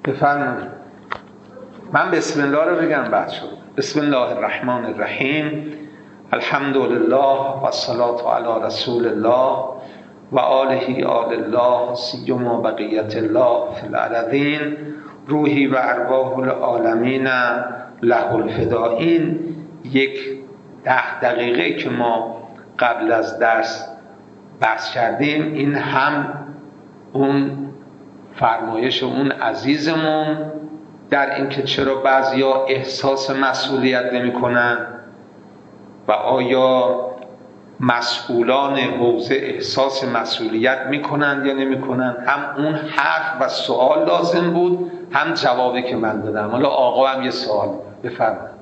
بفرمایید. من بسم الله رو بگم بعد شد. بسم الله الرحمن الرحیم. الحمد لله و الصلاة علی رسول الله و آله آل الله سیما بقیت الله فی الارضین روحی و ارواح العالمین له الفدا. این یک 10 دقیقه که ما قبل از درس بحث کردیم، این هم اون فرمایش اون عزیزمون در اینکه چرا بعضیا احساس مسئولیت نمی کنن و آیا مسئولان حوزه احساس مسئولیت می کنن یا نمی کنن، هم اون حرف و سوال لازم بود، هم جوابی که من دادم. حالا آقا هم یه سوال بفرمایید.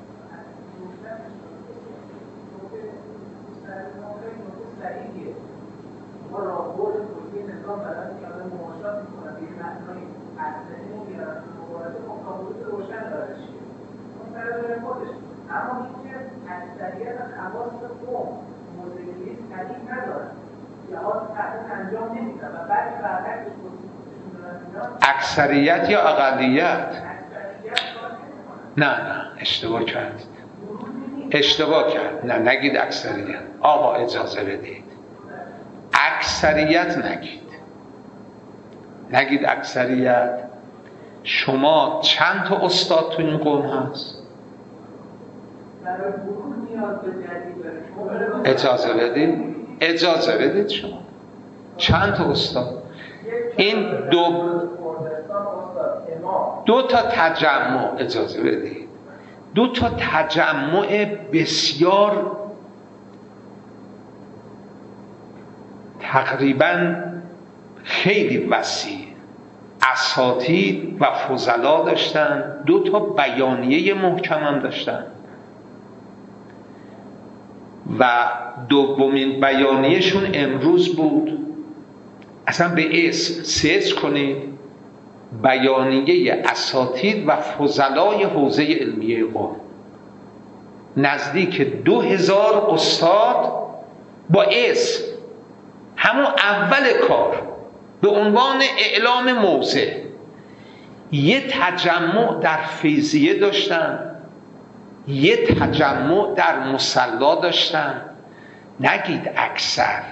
اما اینکه اکثریت خواص قوم موضوعی تعریف ندارن یا تحقیق انجام نمیدن و بعد برعکسش اکثریت یا اقلیت؟ نه اشتباه کرد. نه نگید اکثریت. آقا اجازه بدید، اکثریت نگید اکثریت. شما چند تا استاد تو این قوم هست؟ اجازه بدید شما چند تا استاد؟ این دو تا تجمع، اجازه بدید، 2 تا تجمع بسیار تقریبا خیلی وسیع، اساتید و فضلا داشتن، 2 تا بیانیه محکم هم داشتن و دومین بیانیه‌شون امروز بود. اصلا به اسم سرچ کنید، بیانیه اساتید و فضلای حوزه علمیه قم. نزدیک 2000 استاد با اسم، همون اول کار به عنوان اعلام موضع. یه تجمع در فیضیه داشتن، یه تجمع در مصلا داشتن. نگید اکثر،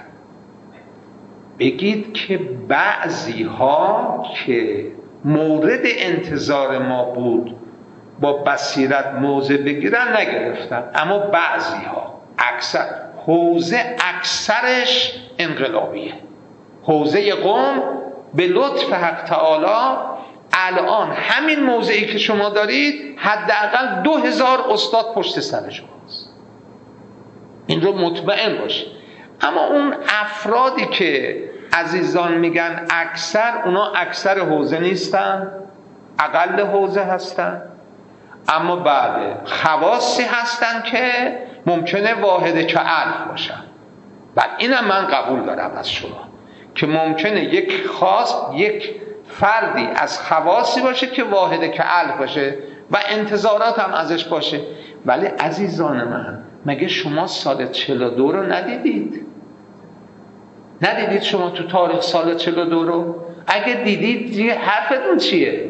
بگید که بعضی ها که مورد انتظار ما بود با بصیرت موضع بگیرن نگرفتن، اما بعضی ها، اکثر حوزه اکثرش انقلابیه. حوزه قم به لطف حق تعالی الان همین موضعی که شما دارید حداقل 2000 استاد پشت سر شماست. این رو مطمئن باشید. اما اون افرادی که عزیزان میگن اکثر، اونا اکثر حوزه نیستن، اقل حوزه هستن، اما بعد خواصی هستن که ممکنه واحد که الف باشن. بعد اینم من قبول دارم از شما که ممکنه یک فردی از خواصی باشه که واحد که الف باشه و انتظارات هم ازش باشه. ولی عزیزان من، مگه شما سال 42 رو ندیدید شما تو تاریخ سال 42 رو؟ اگه دیدید دیگه حرفتون چیه؟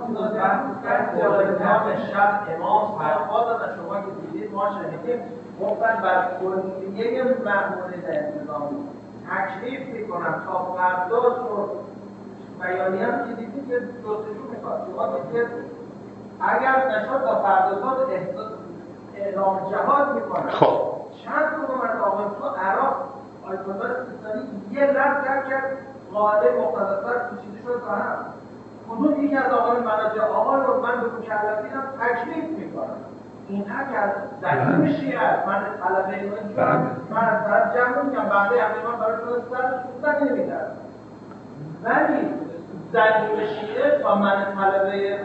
امام فرقاد و شما که دیدید ما شنیدیم گفتن بر کلیه مأمورین انتظامی تکلیف میکنم تا فردا رو بیانی هم که دیدید که جستجو میکنم شما دیدید اگر نشد تا فردا اعلام جهاد میکنم. خب چند تا آقای تو عراق آیت الله سیستانی یه لفظ کرد قاعده مقتضیات پیچیده شد تا هم کدوم یکی از آقایان مناجع آقا رو من به مکلفینم تکلیف میکنم. این که از زعیم شیعه است، من طلبه ایمان من از طرف جمع میکنم بنده همه من برای شده سر نمیدرم، ولی زعیم شیعه با من طلبه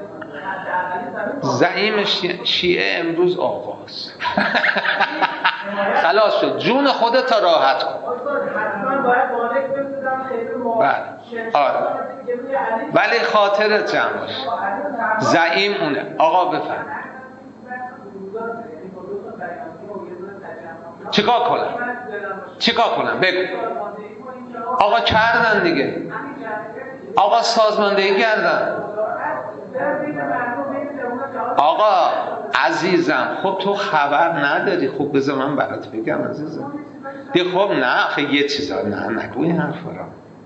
زعیم شیعه امروز آقاست. خلاص شد، جون خودت راحت کن. حتما باید مالک بسیدم خیلی آره. ولی خاطرت جمع باش، زعیم اونه. آقا بفرم چیکار کنم بگو. آقا کردن دیگه، آقا سازماندهی کردن. آقا عزیزم خب تو خبر نداری. خب بذار من برات بگم عزیزم. خب نه خب یه چیزا نه نگو این حرفا رو.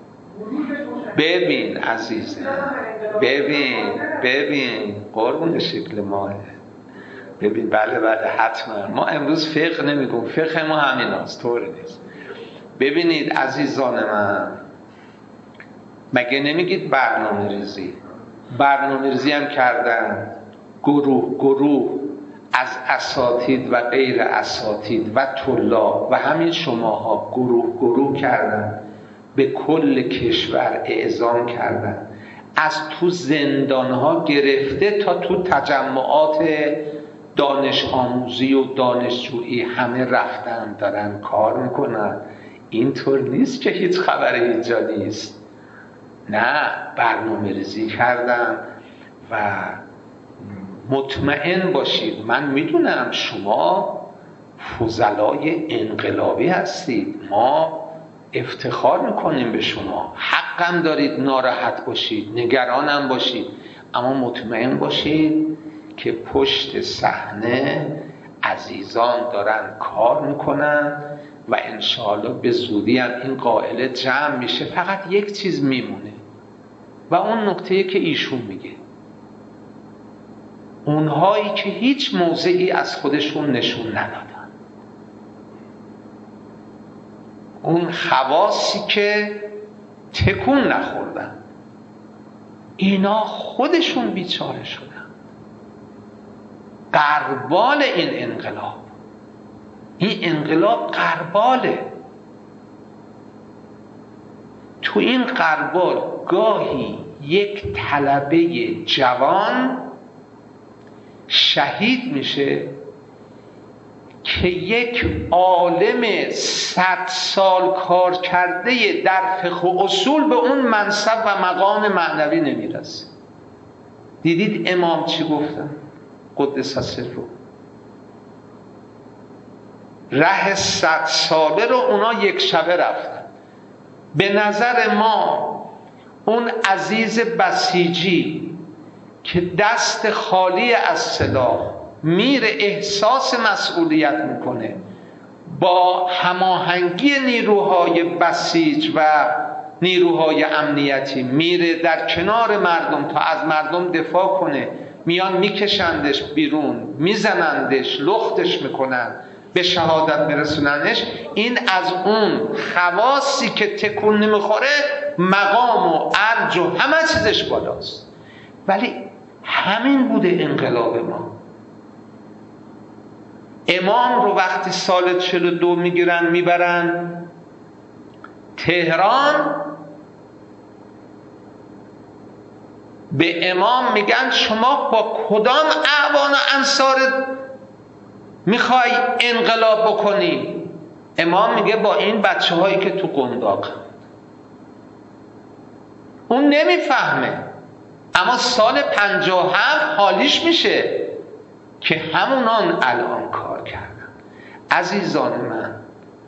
ببین عزیزم، ببین قربون شکل ماه. ببین بله حتما ما امروز فقه نمیگم، فقه ما همین هست، طوری نیست. ببینید عزیزان من، مگه نمیگید برنامه ریزی هم کردن گروه از اساتید و غیر اساتید و طلاب و همین شماها گروه کردن، به کل کشور اعزام کردن، از تو زندانها گرفته تا تو تجمعات دانش آموزی و دانشجویی همه رفتن، دارن کار میکنن. اینطور نیست که هیچ خبر اینجا نیست. نه، برنامه ریزی کردن و مطمئن باشید من میدونم شما فضلای انقلابی هستید، ما افتخار میکنیم به شما، حقم دارید ناراحت باشید، نگرانم باشید، اما مطمئن باشید که پشت صحنه عزیزان دارن کار میکنن و انشاءالله به زودی هم این قائله جمع میشه. فقط یک چیز میمونه و اون نکته‌ای که ایشون میگه، اونهایی که هیچ موضعی از خودشون نشون ندادن، اون خواصی که تکون نخوردن، اینا خودشون بیچاره شدن. غربال این انقلاب غرباله. تو این غربال گاهی یک طلبه جوان شهید میشه که یک عالم 100 سال کار کرده در فقه و اصول به اون منصب و مقام معنوی نمیرسه. دیدید امام چی گفتن؟ قدس سره، ره 100 ساله رو اونا یک شبه رفتن. به نظر ما اون عزیز بسیجی که دست خالی از سلاح میره احساس مسئولیت میکنه، با هماهنگی نیروهای بسیج و نیروهای امنیتی میره در کنار مردم تا از مردم دفاع کنه، میان میکشندش بیرون، میزنندش، لختش میکنن، به شهادت برسوننش. این از اون خواصی که تکون نمیخوره، مقام و ارج و همه چیزش بالاست. ولی همین بوده انقلاب ما. امام رو وقتی سال 42 میگیرن میبرن تهران، به امام میگن شما با کدام اعوان و انصار میخوای انقلاب بکنی؟ امام میگه با این بچه هایی که تو قنداق. اون نمیفهمه، اما سال 57 حالیش میشه که همونان الان کار کردن. عزیزان من،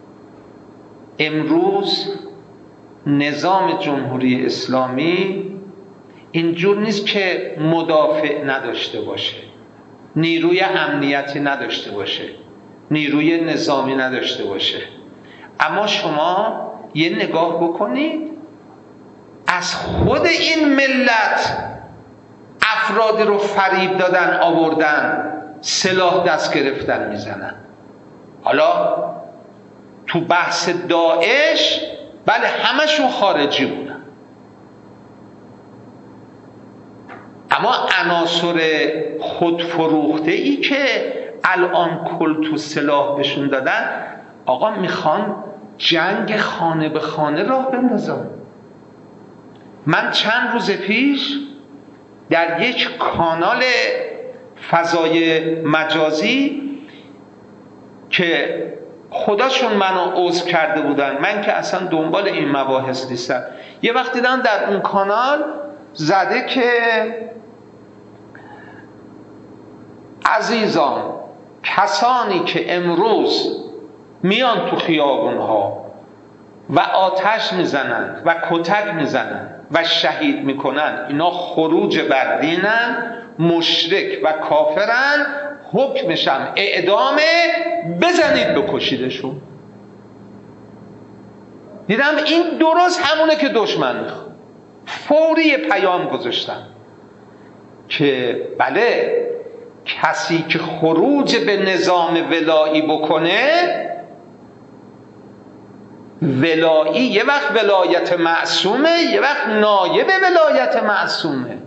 امروز نظام جمهوری اسلامی اینجور نیست که مدافع نداشته باشه، نیروی امنیتی نداشته باشه، نیروی نظامی نداشته باشه. اما شما یه نگاه بکنید، از خود این ملت افرادی رو فریب دادن، آوردن، سلاح دست گرفتن میزنن. حالا تو بحث داعش بله همشون خارجی بودن، اما عناصر خودفروخته ای که الان کل تو سلاح بهشون دادن، آقا میخوان جنگ خانه به خانه راه بندازن. من چند روز پیش در یک کانال فضای مجازی که خداشون منو عضو کرده بودن، من که اصلا دنبال این مباحث نیستم، یه وقت دیدم در اون کانال زده که عزیزان، کسانی که امروز میان تو خیابونها و آتش میزنن و کتک میزنن و شهید میکنن اینا خروج بر دینن، مشرک و کافرن، حکمشم اعدامه، بزنید بکشیدشون. دیدم این درست همونه که دشمن میخواد. فوری پیام گذاشتن که بله، کسی که خروج به نظام ولایی بکنه، ولایی یه وقت ولایت معصومه، یه وقت نایب ولایت معصومه.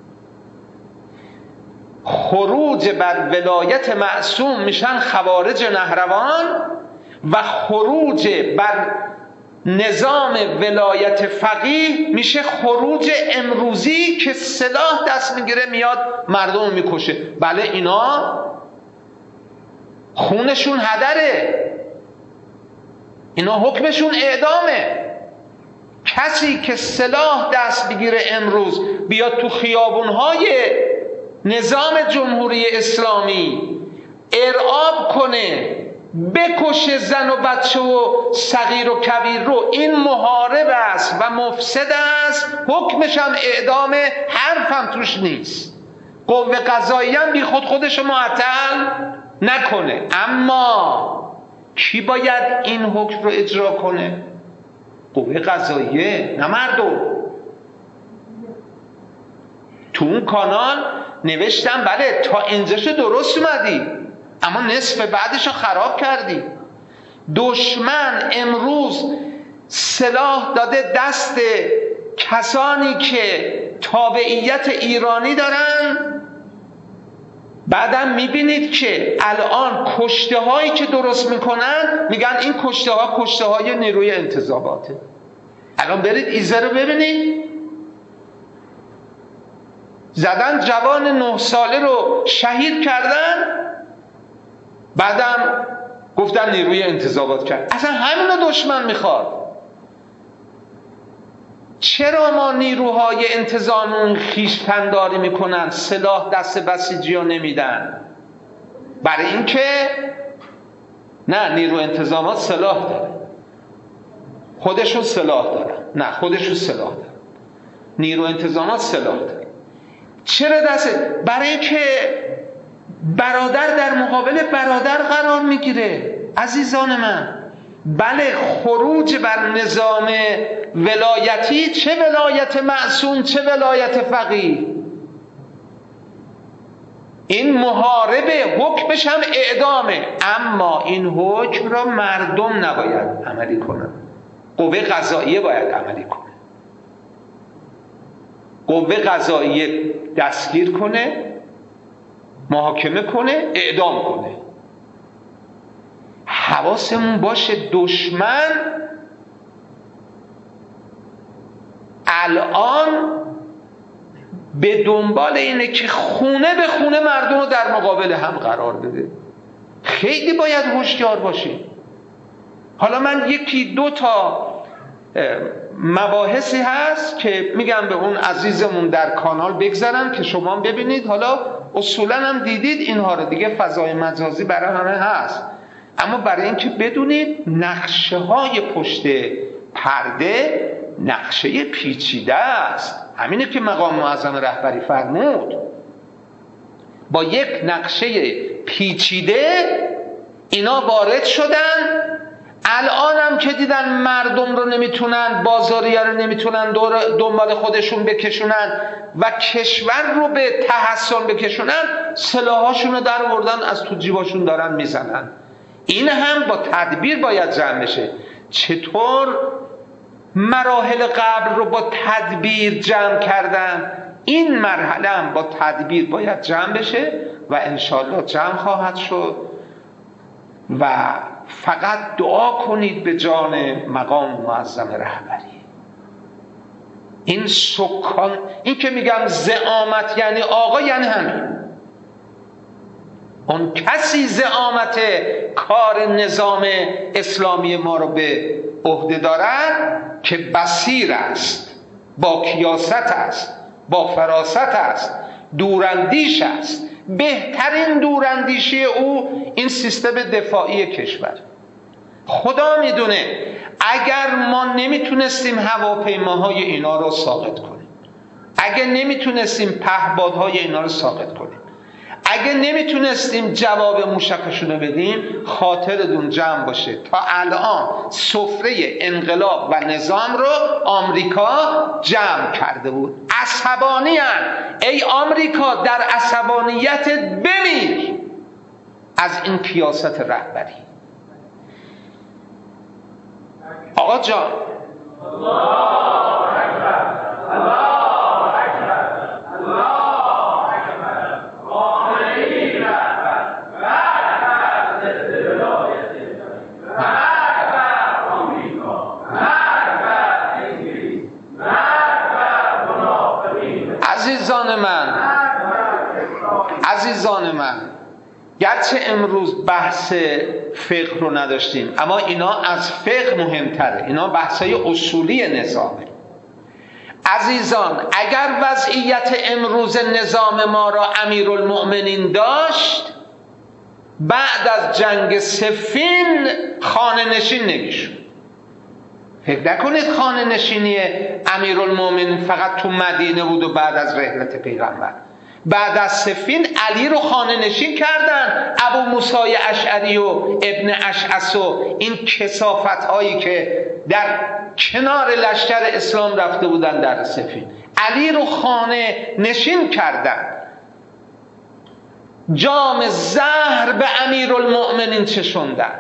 خروج بر ولایت معصوم میشن خوارج نهروان و خروج بر نظام ولایت فقیه میشه خروج امروزی که سلاح دست میگیره میاد مردم میکشه. بله، اینا خونشون هدره، اینا حکمشون اعدامه. کسی که سلاح دست بگیره امروز بیاد تو خیابونهای نظام جمهوری اسلامی ارعاب کنه، بکشه زن و بچه و صغیر و کبیر رو، این محارب است و مفسد است، حکمش هم اعدامه، حرفم توش نیست. قوه قضاییه هم بی خودشو معطل نکنه. اما کی باید این حکم رو اجرا کنه؟ قوه قضاییه، نه مردم. تو اون کانال نوشتم بله تا اینجاشو درست اومدی، اما نصف بعدش رو خراب کردی. دشمن امروز سلاح داده دست کسانی که تابعیت ایرانی دارن. بعدم میبینید که الان کشته هایی که درست میکنن میگن این کشته ها کشته های نیروی انتظاماته. الان برید ایزه رو ببینید، زدن جوان 9 ساله رو شهید کردن، بعدم گفتن نیروی انتظامات کرد. اصلا همینو دشمن میخواد. چرا ما نیروهای انتظامون خویشتن‌داری میکنن، سلاح دست بسیجی‌ها نمیدن؟ برای اینکه نه، نیرو انتظامات سلاح داره، خودشون سلاح دارن. نه، خودشون سلاح دارن، نیرو انتظامات سلاح داره. چرا دسته؟ برای اینکه برادر در مقابل برادر قرار میگیره. عزیزان من، بله، خروج بر نظام ولایتی، چه ولایت معصوم چه ولایت فقیه، این محاربه، حکمش هم اعدامه. اما این حکم را مردم نباید عملی کنن، قوه قضاییه باید عملی کنه. قوه قضاییه دستگیر کنه، محاکمه کنه، اعدام کنه. حواسمون باشه دشمن الان به دنبال اینه که خونه به خونه مردم رو در مقابل هم قرار بده. خیلی باید هوشیار باشیم. حالا من 1-2 تا مباحثی هست که میگم به اون عزیزمون در کانال بگذارن که شما ببینید. حالا اصولا هم دیدید اینها رو دیگه، فضای مجازی برای همه هست. اما برای اینکه بدونید نقشه های پشت پرده نقشه پیچیده است. همینه که مقام معظم رهبری فرمود، با یک نقشه پیچیده اینا وارد شدن. الان هم که دیدن مردم رو نمیتونن، بازاریه رو نمیتونن دنبال خودشون بکشونن و کشور رو به تحسن بکشونن، سلاحاشون رو در آوردن از تو جیباشون دارن میزنن. این هم با تدبیر باید جمع بشه. چطور مراحل قبل رو با تدبیر جمع کردن، این مرحله هم با تدبیر باید جمع بشه و انشالله جمع خواهد شد. و فقط دعا کنید به جان مقام معظم رهبری. این سکان، این که میگم زعامت یعنی آقا، یعنی همین. اون کسی زعامت کار نظام اسلامی ما رو به عهده دارد که بصیر است، با کیاست است، با فراست است، دوراندیش است. بهترین دوراندیشی او این سیستم دفاعی کشور. خدا میدونه اگر ما نمیتونستیم هواپیماهای اینا رو ساقط کنیم، اگر نمیتونستیم پهپادهای اینا رو ساقط کنیم، اگر نمیتونستیم جواب موشکشون رو بدیم، خاطرتون جمع باشه تا الان سفره انقلاب و نظام رو آمریکا جمع کرده بود. عصبانی هن. ای آمریکا در عصبانیتت بمیر از این کیاست رهبری. آقا جان عزیزان من گرچه امروز بحث فقه رو نداشتیم، اما اینا از فقه مهمتره، اینا بحثای اصولی نظامه. عزیزان اگر وضعیت امروز نظام ما را امیرالمؤمنین داشت، بعد از جنگ صفین خانه نشین نمیشد. فکر نکنید خانه نشینی امیرالمؤمنین فقط تو مدینه بود و بعد از رحلت پیغمبر. بعد از صفین علی رو خانه نشین کردن، ابو موسی اشعری و ابن اشعث و این کثافت هایی که در کنار لشکر اسلام رفته بودن در صفین، علی رو خانه نشین کردن. جام زهر به امیرالمؤمنین چشوندن.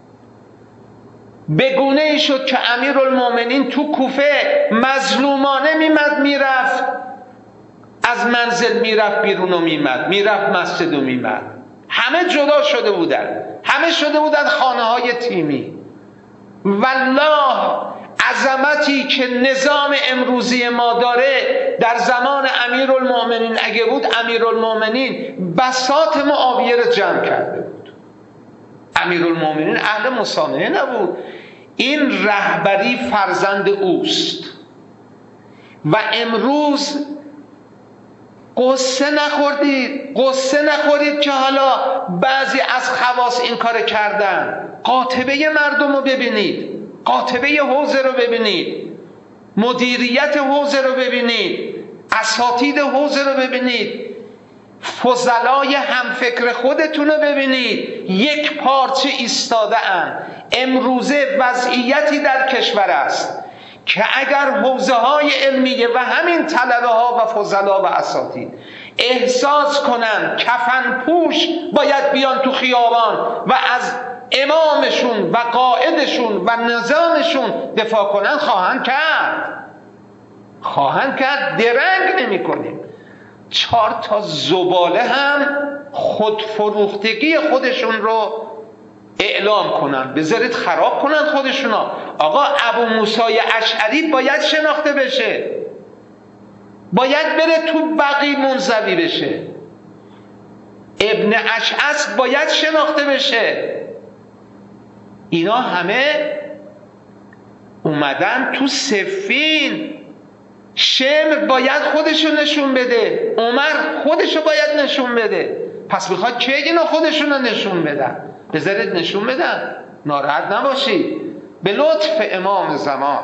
بگونه ای شد که امیرالمؤمنین تو کوفه مظلومانه میرفت، از منزل میرفت بیرون و میرفت مسجد و میمد. همه جدا شده بودن، همه شده بودن خانه های تیمی. والله عظمتی که نظام امروزی ما داره در زمان امیرالمؤمنین اگه بود، امیرالمؤمنین بساط معاویه رو جمع کرده بود. امیرالمؤمنین اهل مسامحه نبود. این رهبری فرزند اوست و امروز قصه نخورید که حالا بعضی از خواص این کار کردن. قاطبه مردم رو ببینید، قاطبه حوزه رو ببینید، مدیریت حوزه رو ببینید، اساتید حوزه رو ببینید، فضلای همفکر خودتون رو ببینید، یک پارچه ایستاده اند. امروزه وضعیتی در کشور است که اگر حوزه های علمیه و همین طلبه ها و فضلا و اساتید احساس کنن کفن پوش باید بیان تو خیابان و از امامشون و قائدشون و نظامشون دفاع کنن، خواهند کرد. درنگ نمی کنیم. 4 تا زباله هم خودفروختگی خودشون رو اعلام کنن، بذارید خراب کنن خودشونا. آقا ابو موسی اشعری باید شناخته بشه، باید بره تو بقیع منزوی بشه، ابن اشعث باید شناخته بشه. اینا همه اومدن تو صفین. شمر باید خودشو نشون بده، عمر خودشو باید نشون بده. پس میخواد که اینا خودشونو نشون بدن؟ بذارید نشون بدن، ناراحت نباشید. به لطف امام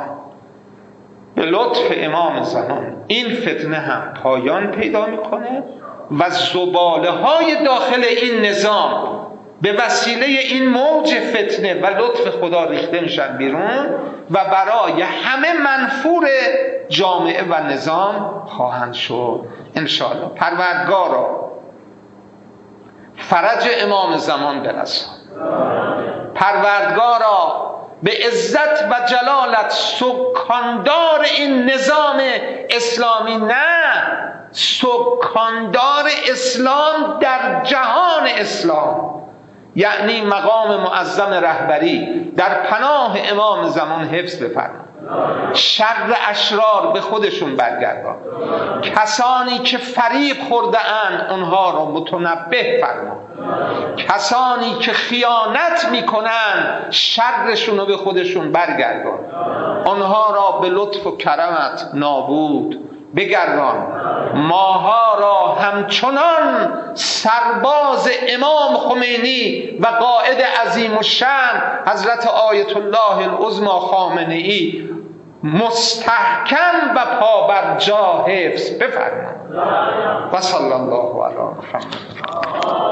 زمان این فتنه هم پایان پیدا میکنه و زباله های داخل این نظام به وسیله این موج فتنه و لطف خدا ریخته میشن بیرون و برای همه منفور جامعه و نظام خواهند شد انشاءالله. پروردگارا فرج امام زمان برسان. پروردگارا به عزت و جلالت سکاندار این نظام اسلامی، نه سکاندار اسلام در جهان اسلام، یعنی مقام معظم رهبری در پناه امام زمان حفظ بفرما. شر اشرار به خودشون برگردان. کسانی که فریب خورده اند اونها رو متنبه فرما. کسانی که خیانت میکنن شرشون رو به خودشون برگردان. اونها را به لطف و کرمت نابود بگردان. ماها را هم همچنان سرباز امام خمینی و قائد عظیم الشأن حضرت آیت الله العظمی خامنه ای مستحکم و پابرجا حفظ بفرمایید. و صلی الله علی محمد.